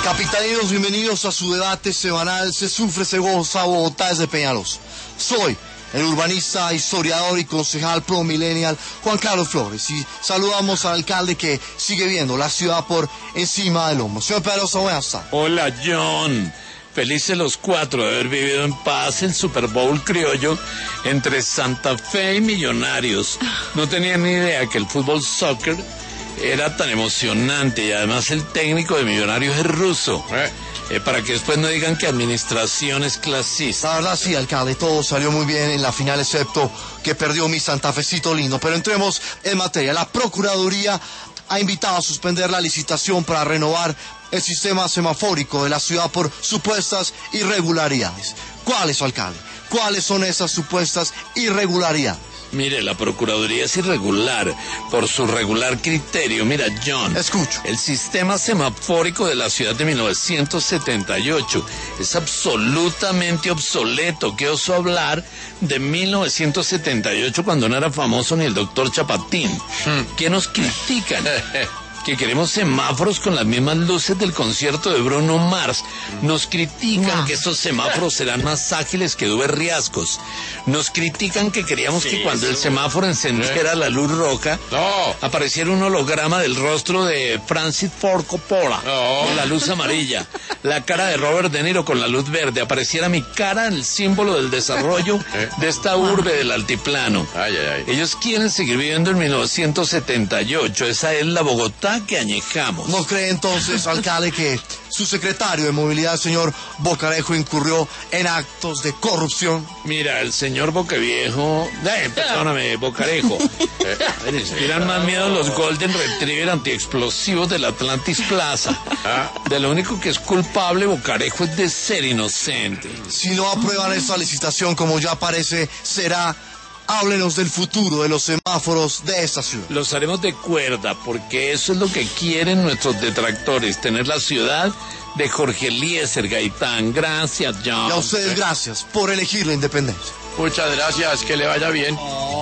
Capitalinos, bienvenidos a su debate semanal. Se sufre, se goza, Bogotá es de Peñalos. Soy el urbanista, historiador y concejal pro millennial Juan Carlos Flores, y saludamos al alcalde que sigue viendo la ciudad por encima del hombro. Señor Pedrosa, buenas tardes. Hola, John. Felices los cuatro de haber vivido en paz el Super Bowl criollo entre Santa Fe y Millonarios. No tenía ni idea que el fútbol soccer era tan emocionante, y además el técnico de Millonarios es ruso. Para que después no digan que administración es clasista. La verdad sí, alcalde, todo salió muy bien en la final, excepto que perdió mi santafecito lindo. Pero entremos en materia. La Procuraduría ha invitado a suspender la licitación para renovar el sistema semafórico de la ciudad por supuestas irregularidades. ¿Cuáles, alcalde? ¿Cuáles son esas supuestas irregularidades? Mire, la Procuraduría es irregular por su regular criterio. Mira, John. Escucho. El sistema semafórico de la ciudad de 1978 es absolutamente obsoleto. ¿Qué oso hablar de 1978 cuando no era famoso ni el doctor Chapatín? ¿Qué nos critican? Que queremos semáforos con las mismas luces del concierto de Bruno Mars. Nos critican que estos semáforos serán más ágiles que Dube Riascos. Nos critican que queríamos que cuando el semáforo encendiera la luz roja, apareciera un holograma del rostro de Francis Ford Coppola con la luz amarilla, la cara de Robert De Niro con la luz verde, apareciera mi cara, el símbolo del desarrollo de esta urbe del altiplano. Ellos quieren seguir viviendo en 1978. Esa es la Bogotá que añejamos. ¿No cree entonces, alcalde, que su secretario de movilidad, el señor Bocarejo, incurrió en actos de corrupción? Mira, el señor Bocaviejo, perdóname, Bocarejo, me inspiran más miedo los Golden Retriever antiexplosivos del Atlantis Plaza. De lo único que es culpable Bocarejo es de ser inocente. Si no aprueban esta licitación, como ya parece, será... Háblenos del futuro de los semáforos de esta ciudad. Los haremos de cuerda, porque eso es lo que quieren nuestros detractores, tener la ciudad de Jorge Eliezer Gaitán. Gracias, John. Y a ustedes gracias por elegir la independencia. Muchas gracias, que le vaya bien.